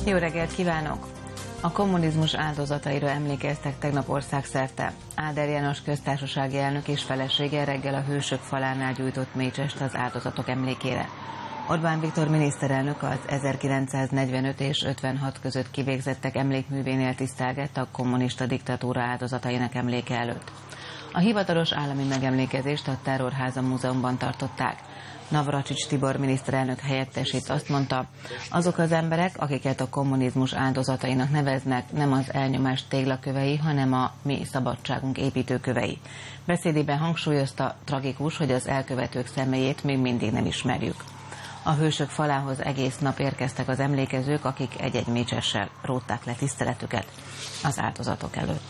Jó reggelt kívánok! A kommunizmus áldozataira emlékeztek tegnap országszerte. Áder János köztársasági elnök és felesége reggel a Hősök falánál gyújtott mécsest az áldozatok emlékére. Orbán Viktor miniszterelnök az 1945 és 56 között kivégzettek emlékművénél tisztelgett a kommunista diktatúra áldozatainak emléke előtt. A hivatalos állami megemlékezést a Terrorháza Múzeumban tartották. Navracsics Tibor miniszterelnök helyettes azt mondta, azok az emberek, akiket a kommunizmus áldozatainak neveznek, nem az elnyomás téglakövei, hanem a mi szabadságunk építőkövei. Beszédében hangsúlyozta, tragikus, hogy az elkövetők személyét még mindig nem ismerjük. A Hősök falához egész nap érkeztek az emlékezők, akik egy-egy mécsessel rótták le tiszteletüket az áldozatok előtt.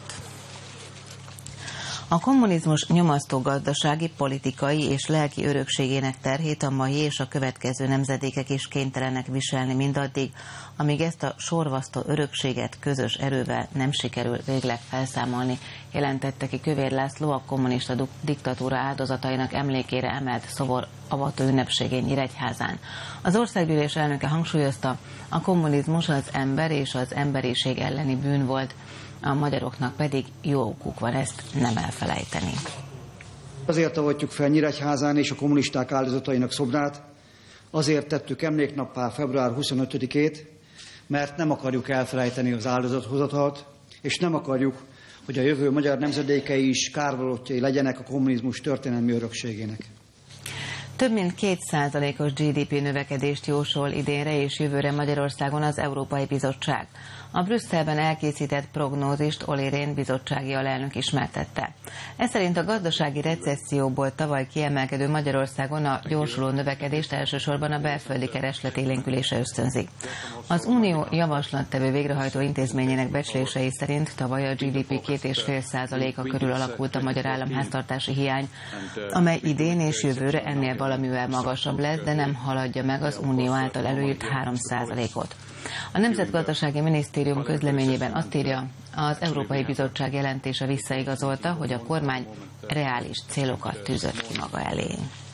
A kommunizmus nyomasztó gazdasági, politikai és lelki örökségének terhét a mai és a következő nemzedékek is kénytelenek viselni mindaddig, amíg ezt a sorvasztó örökséget közös erővel nem sikerül végleg felszámolni, jelentette ki Kövér László a kommunista diktatúra áldozatainak emlékére emelt szobor avató ünnepségén Nyíregyházán. Az országgyűlés elnöke hangsúlyozta, a kommunizmus az ember és az emberiség elleni bűn volt, a magyaroknak pedig jó okuk van ezt nem elfelejteni. Azért avatjuk fel Nyíregyházán és a kommunisták áldozatainak szobrát, azért tettük emléknappá február 25-ét, mert nem akarjuk elfelejteni az áldozathozatalt, és nem akarjuk, hogy a jövő magyar nemzedékei is kárvallottjai legyenek a kommunizmus történelmi örökségének. Több mint 2%-os GDP növekedést jósol idénre és jövőre Magyarországon az Európai Bizottság. A Brüsszelben elkészített prognózist Olli Rehn bizottsági alelnök ismertette. Ez szerint a gazdasági recesszióból tavaly kiemelkedő Magyarországon a gyorsuló növekedést elsősorban a belföldi kereslet élénkülése ösztönzi. Az Unió javaslattevő végrehajtó intézményének becslései szerint tavaly a GDP 2,5%-a körül alakult a magyar államháztartási hiány, amely idén és jövőre ennél valamivel magasabb lesz, de nem haladja meg az Unió által előírt 3%-ot. A Nemzetgazdasági Minisztérium közleményében azt írja, az Európai Bizottság jelentése visszaigazolta, hogy a kormány reális célokat tűzött ki maga elé.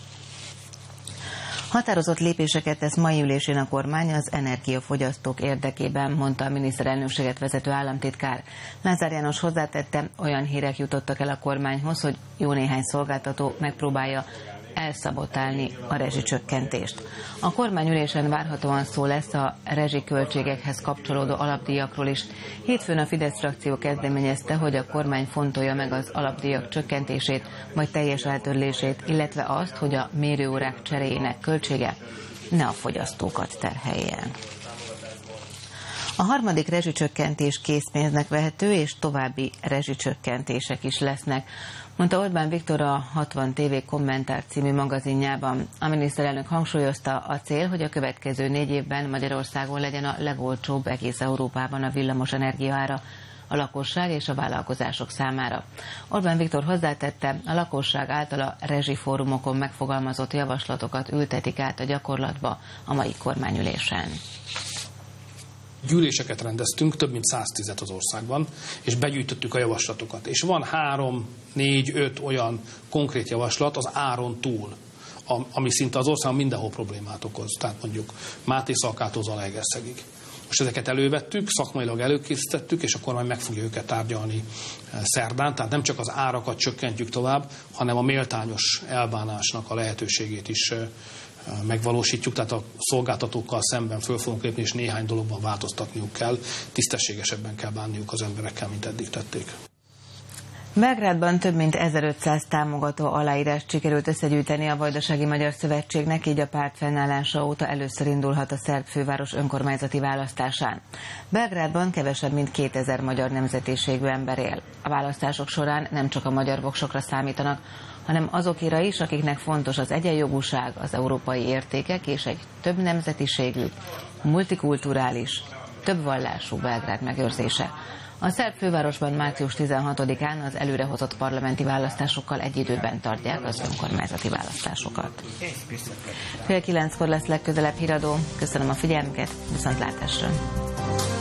Határozott lépéseket tesz mai ülésén a kormány az energiafogyasztók érdekében, mondta a miniszterelnökséget vezető államtitkár. Lázár János hozzátette, olyan hírek jutottak el a kormányhoz, hogy jó néhány szolgáltató megpróbálja elszabotálni a rezsicsökkentést. A kormányülésen várhatóan szó lesz a rezsiköltségekhez kapcsolódó alapdíjakról is. Hétfőn a Fidesz frakció kezdeményezte, hogy a kormány fontolja meg az alapdíjak csökkentését, vagy teljes eltörlését, illetve azt, hogy a mérőórák cseréjének költsége ne a fogyasztókat terhelje. A harmadik rezsicsökkentés készpénznek vehető, és további rezsicsökkentések is lesznek, mondta Orbán Viktor a 60 TV Kommentár című magazinjában. A miniszterelnök hangsúlyozta, a cél, hogy a következő 4 évben Magyarországon legyen a legolcsóbb egész Európában a villamos energiaára a lakosság és a vállalkozások számára. Orbán Viktor hozzátette, a lakosság által a rezsifórumokon megfogalmazott javaslatokat ültetik át a gyakorlatba a mai kormányülésen. Gyűléseket rendeztünk, több mint 110-et az országban, és begyűjtöttük a javaslatokat. És van 3, 4, 5 olyan konkrét javaslat az áron túl, ami szinte az országban mindenhol problémát okoz. Tehát mondjuk Máté Szalkától Zalaegerszegig. Most ezeket elővettük, szakmailag előkészítettük, és a kormány meg fogja őket tárgyalni szerdán. Tehát nem csak az árakat csökkentjük tovább, hanem a méltányos elbánásnak a lehetőségét is megvalósítjuk, tehát a szolgáltatókkal szemben föl fogunk lépni, és néhány dologban változtatniuk kell, tisztességesebben kell bánniuk az emberekkel, mint eddig tették. Belgrádban több mint 1500 támogató aláírást sikerült összegyűjteni a Vajdasági Magyar Szövetségnek, így a párt fennállása óta először indulhat a szerb főváros önkormányzati választásán. Belgrádban kevesebb mint 2000 magyar nemzetiségű ember él. A választások során nem csak a magyar voksokra számítanak, hanem azokira is, akiknek fontos az egyenjogúság, az európai értékek és egy több nemzetiségű, multikulturális, több vallású Belgrád megőrzése. A szerb fővárosban március 16-án az előrehozott parlamenti választásokkal egy időben tartják az önkormányzati választásokat. 8:30 lesz legközelebb híradó. Köszönöm a figyelmüket, viszontlátásra!